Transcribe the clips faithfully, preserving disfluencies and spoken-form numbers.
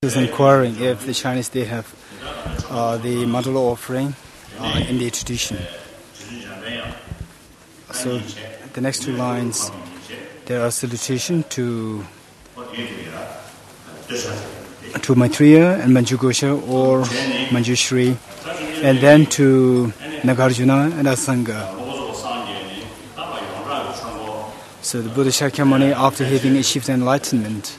is inquiring if the Chinese they have uh, the mandala offering uh, in their tradition. So the next two lines, there are salutation to to Maitreya and Manjughosha or Manjushri, and then to Nagarjuna and Asanga. So the Buddha Shakyamuni, after having achieved enlightenment,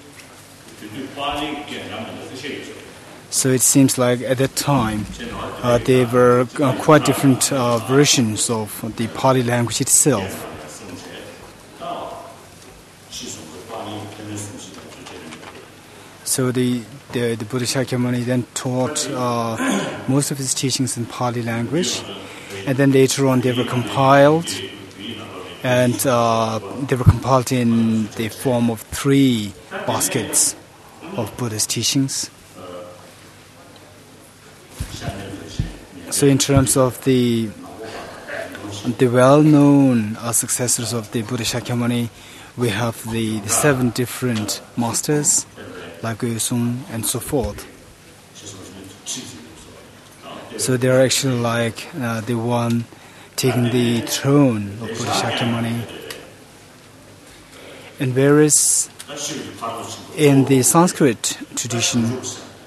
so it seems like at that time uh, there were uh, quite different uh, versions of the Pali language itself. So the, the, the Buddha Shakyamuni then taught uh, most of his teachings in Pali language, and then later on they were compiled, and uh, they were compiled in the form of three baskets of Buddha's teachings. So in terms of the the well-known uh, successors of the Buddha Shakyamuni, we have the, the seven different masters, like Guyosung and so forth. So they are actually like uh, the one taking the throne of Buddha Shakyamuni. And whereas in the Sanskrit tradition,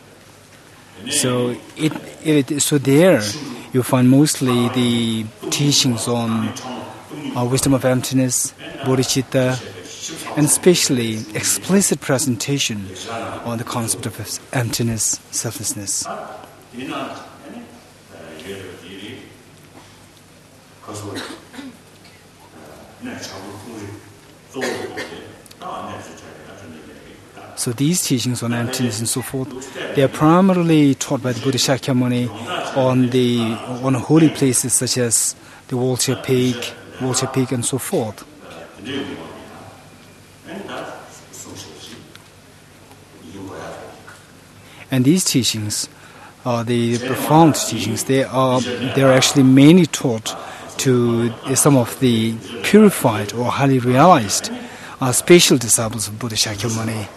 so it, it so there you find mostly the teachings on uh, wisdom of emptiness, bodhicitta, and especially explicit presentation on the concept of emptiness, selflessness. So these teachings on emptiness and so forth, they are primarily taught by the Buddha Shakyamuni on the on holy places such as the Vulture Peak, Vulture Peak, and so forth. And these teachings, uh, the profound teachings, they are they are actually mainly taught to some of the purified or highly realized uh, special disciples of Buddha Shakyamuni.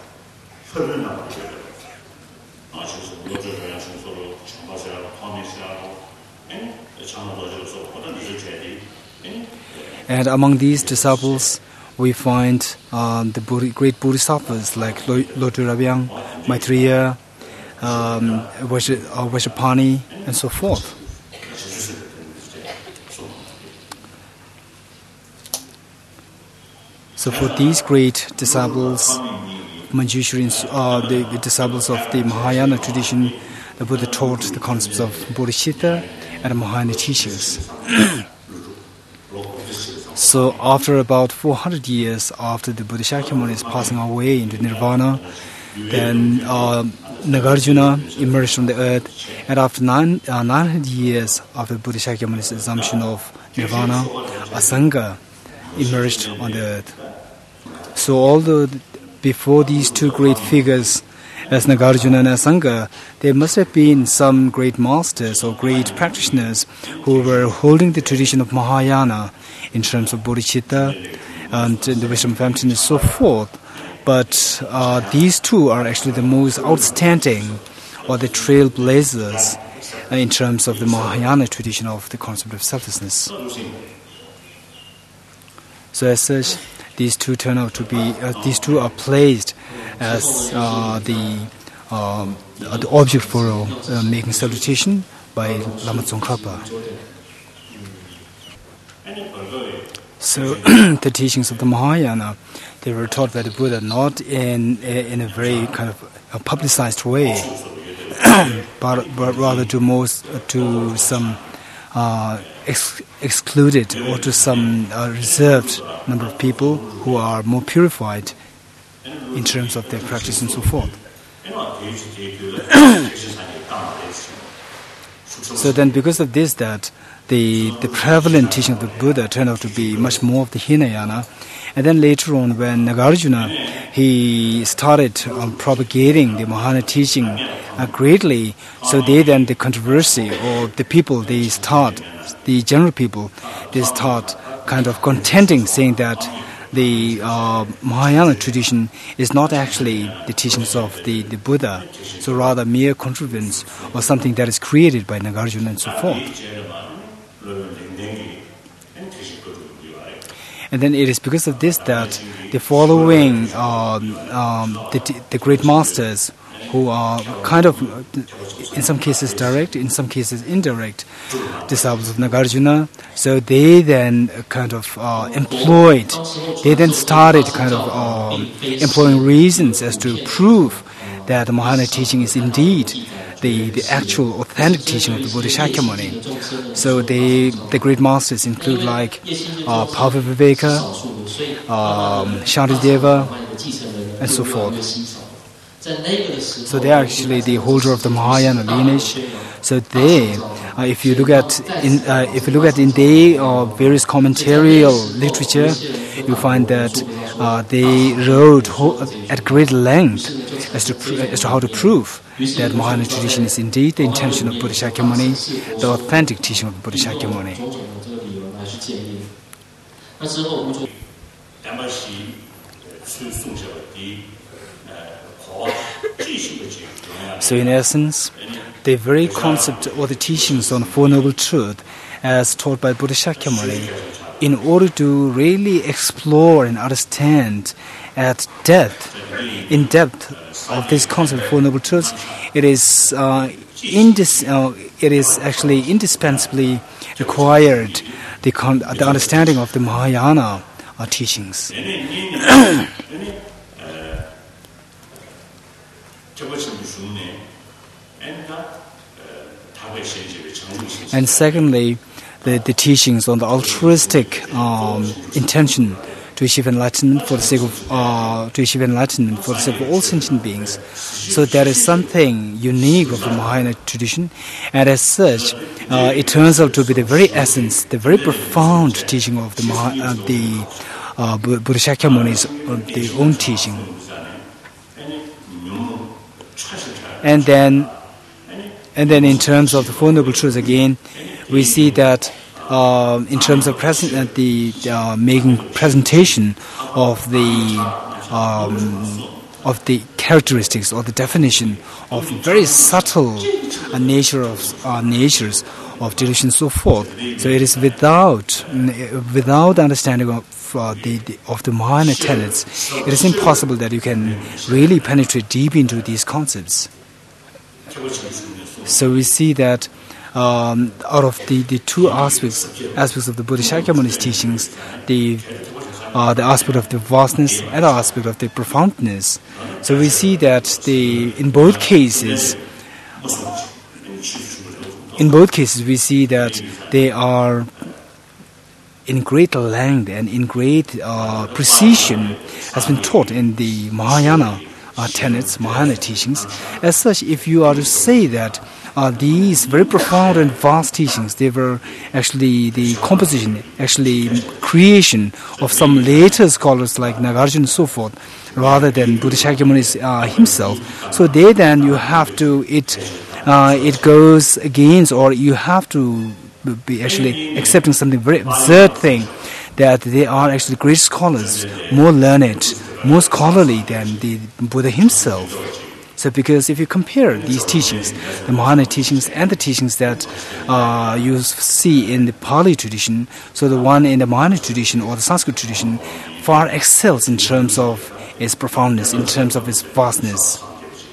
And among these disciples, we find um, the Buddha, great bodhisattvas like Lord Ravyang, Maitreya, um, Vajrapani, and so forth. So for these great disciples, Manjushri, uh, the, the disciples of the Mahayana tradition, the Buddha taught the concepts of bodhicitta and Mahayana teachings. So after about four hundred years after the Buddha Shakyamuni is passing away into nirvana, then uh, Nagarjuna emerged from the earth, and after nine, uh, nine hundred years after Buddha Shakyamuni's assumption of nirvana, Asanga emerged on the earth. So although before these two great figures, as Nagarjuna and Asanga, there must have been some great masters or great practitioners who were holding the tradition of Mahayana in terms of bodhicitta and the wisdom of emptiness and so forth. But uh, these two are actually the most outstanding or the trailblazers in terms of the Mahayana tradition of the concept of selflessness. So as such, these two turn out to be, uh, these two are placed as uh, the, um, uh, the object for uh, making salutation by Lama Tsongkhapa. So the teachings of the Mahayana, they were taught by the Buddha not in in a very kind of a publicized way, but, but rather to most to some uh, ex- excluded or to some uh, reserved number of people who are more purified in terms of their practice and so forth. So then, because of this, that the the prevalent teaching of the Buddha turned out to be much more of the Hinayana. And then later on, when Nagarjuna, he started um, propagating the Mahayana teaching uh, greatly, so they then, the controversy, or the people, they start, the general people, they start kind of contending, saying that the uh, Mahayana tradition is not actually the teachings of the, the Buddha, so rather mere contrivance or something that is created by Nagarjuna and so forth. And then it is because of this that the following um, um, the, the great masters, who are kind of, in some cases direct, in some cases indirect, disciples of Nagarjuna. So they then kind of uh, employed, they then started kind of um, employing reasons as to prove that the Mahayana teaching is indeed the, the actual authentic teaching of the Buddha Shakyamuni. So they, the great masters include like uh, Bhavaviveka, um, Shantideva, and so forth. So they are actually the holder of the Mahayana lineage. So they, uh, if you look at in uh, if you look at in their uh, various commentarial literature, you find that uh, they wrote ho- at great length as to pr- as to how to prove that Mahayana tradition is indeed the intention of Buddha Shakyamuni, the authentic teaching of Buddha Shakyamuni. So in essence, the very concept or the teachings on the Four Noble Truths as taught by Buddha Shakyamuni, in order to really explore and understand at depth, in depth of this concept of Four Noble Truths, it is, uh, indis- uh, it is actually indispensably required the, con- the understanding of the Mahayana uh, teachings. And secondly, the, the teachings on the altruistic um, intention to achieve enlightenment for the sake of uh, to achieve enlightenment for the sake of all sentient beings. So that is something unique of the Mahayana tradition, and as such, uh, it turns out to be the very essence, the very profound teaching of the Maha, uh, the uh, Buddha Shakyamuni's uh, the own teaching. And then, and then, in terms of the Four Noble Truths, again, we see that uh, in terms of present, uh, the uh, making presentation of the um, of the characteristics or the definition of very subtle uh, nature of uh, natures of delusion, and so forth. So it is without without understanding of uh, the, the of the Mahayana tenets, it is impossible that you can really penetrate deep into these concepts. So we see that um, out of the, the two aspects aspects of the Buddha Shakyamuni's teachings, the uh, the aspect of the vastness and the aspect of the profoundness. So we see that the in both cases, in both cases we see that they are in great length and in great uh, precision has been taught in the Mahayana uh, tenets, Mahayana teachings. As such, if you are to say that uh, these very profound and vast teachings, they were actually the composition, actually creation of some later scholars like Nagarjuna and so forth, rather than Buddha Shakyamuni uh, himself. So they then you have to, it, uh, it goes against, or you have to be actually accepting something very absurd thing, that they are actually great scholars, more learned, more scholarly than the Buddha himself. So because if you compare these teachings, the Mahayana teachings and the teachings that uh, you see in the Pali tradition, so the one in the Mahayana tradition or the Sanskrit tradition far excels in terms of its profoundness, in terms of its vastness.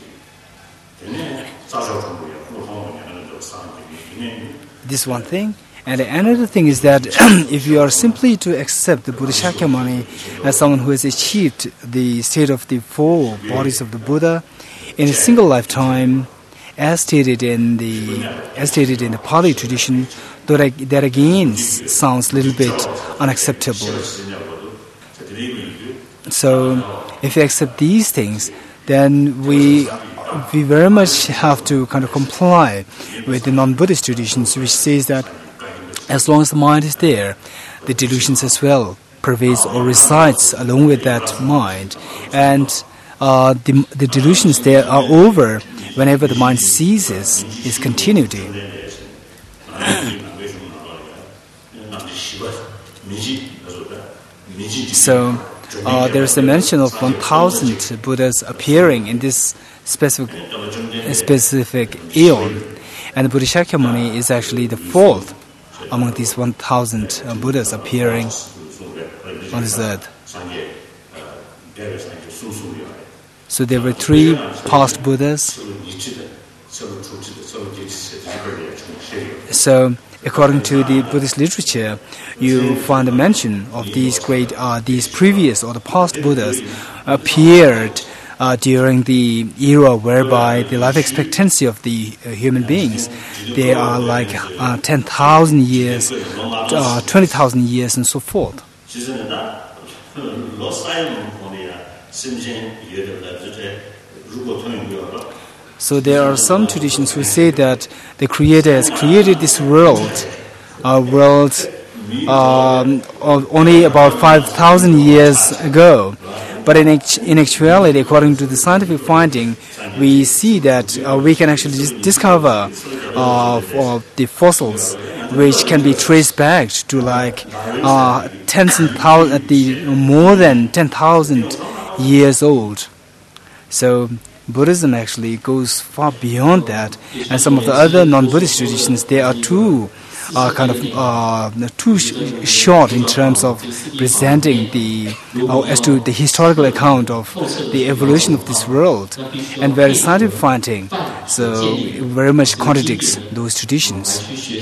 This one thing. And another thing is that if you are simply to accept the Buddha Shakyamuni as someone who has achieved the state of the four bodies of the Buddha in a single lifetime, as stated in the as stated in the Pali tradition, that, that again sounds a little bit unacceptable. So, if you accept these things, then we we very much have to kind of comply with the non-Buddhist traditions, which says that as long as the mind is there, the delusions as well pervades or resides along with that mind, and uh, the, the delusions there are over whenever the mind ceases its continuity. So uh, there's a mention of one thousand Buddhas appearing in this specific specific eon, and Buddha Shakyamuni is actually the fourth among these one thousand uh, Buddhas appearing on this earth. So there were three past Buddhas. So according to the Buddhist literature, you find a mention of these great, uh, these previous or the past Buddhas appeared uh, during the era whereby the life expectancy of the uh, human beings, they are like uh, ten thousand years, uh, twenty thousand years, and so forth. So there are some traditions who say that the Creator has created this world, a world um, of only about five thousand years ago. But in, act- in actuality, according to the scientific finding, we see that uh, we can actually dis- discover uh, of the fossils which can be traced back to like uh, tens and thousands, at the more than ten thousand years old. So Buddhism actually goes far beyond that, and some of the other non-Buddhist traditions, they are too uh, kind of uh, too sh- short in terms of presenting the uh, as to the historical account of the evolution of this world, and very scientific finding, so it very much contradicts those traditions.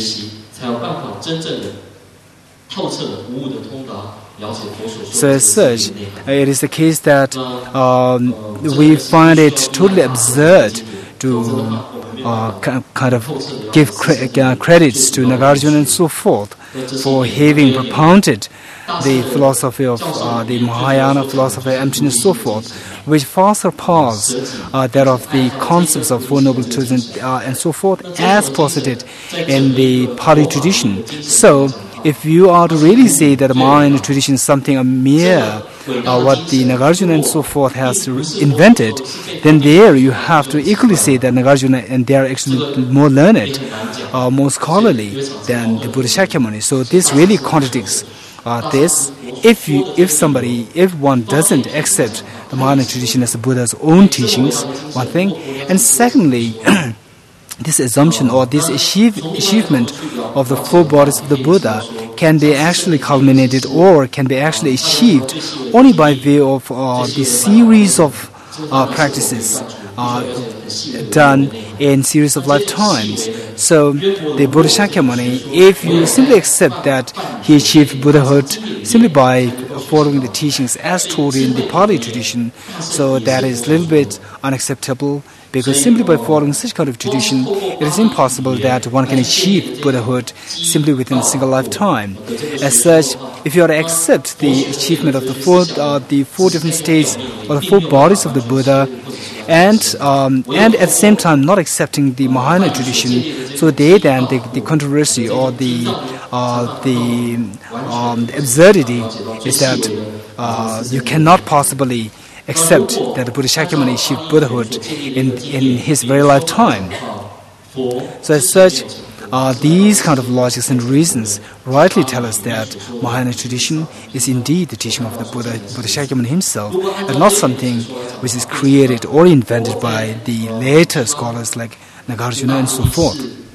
So as such, it is the case that um, we find it totally absurd to uh, kind of give cre- uh, credits to Nagarjuna and so forth for having propounded the philosophy of uh, the Mahayana philosophy, emptiness, and so forth, which far surpass uh, that of the concepts of Four Noble Truths and, uh, and so forth, as posited in the Pali tradition. So, if you are to really say that the Mahayana tradition is something a mere uh, what the Nagarjuna and so forth has invented, then there you have to equally say that Nagarjuna and they are actually more learned, uh, more scholarly than the Buddha Shakyamuni. So this really contradicts uh, this. If you, if somebody, if one doesn't accept the Mahayana tradition as the Buddha's own teachings, one thing, and secondly, this assumption or this achieve, achievement of the four bodies of the Buddha can be actually culminated or can be actually achieved only by way of uh, the series of uh, practices uh, done in series of lifetimes. So the Buddha Shakyamuni, if you simply accept that he achieved Buddhahood simply by following the teachings as taught in the Pali tradition, so that is a little bit unacceptable, because simply by following such kind of tradition, it is impossible that one can achieve Buddhahood simply within a single lifetime. As such, if you are to accept the achievement of the four, uh, the four different states or the four bodies of the Buddha, and um, and at the same time not accepting the Mahayana tradition, so they then the, the controversy or the uh, the, um, the absurdity is that uh, you cannot possibly accept that the Buddha Shakyamuni achieved Buddhahood in, in his very lifetime. So as such, uh, these kind of logics and reasons rightly tell us that Mahayana tradition is indeed the teaching of the Buddha, Buddha Shakyamuni himself, and not something which is created or invented by the later scholars like Nagarjuna and so forth.